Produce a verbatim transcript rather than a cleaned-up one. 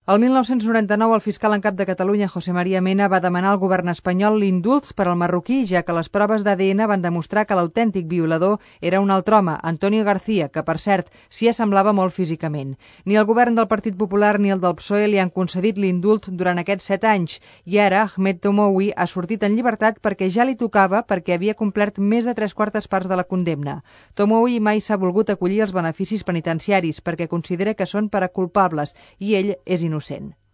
El mil nou-cents noranta-nou, el fiscal en cap de Catalunya, José María Mena, va demanar al govern espanyol l'indult per al marroquí, ja que les proves d'A D N van demostrar que l'autèntic violador era un altre home, Antonio García, que, per cert, s'hi assemblava molt físicament. Ni el govern del Partit Popular ni el del P S O E li han concedit l'indult durant aquests set anys, i ara Ahmed Tomoui ha sortit en llibertat perquè ja li tocava, perquè havia complert més de tres quartes parts de la condemna. Tomoui mai s'ha volgut acollir als beneficis penitenciaris perquè considera que són per a culpables i ell és innocent.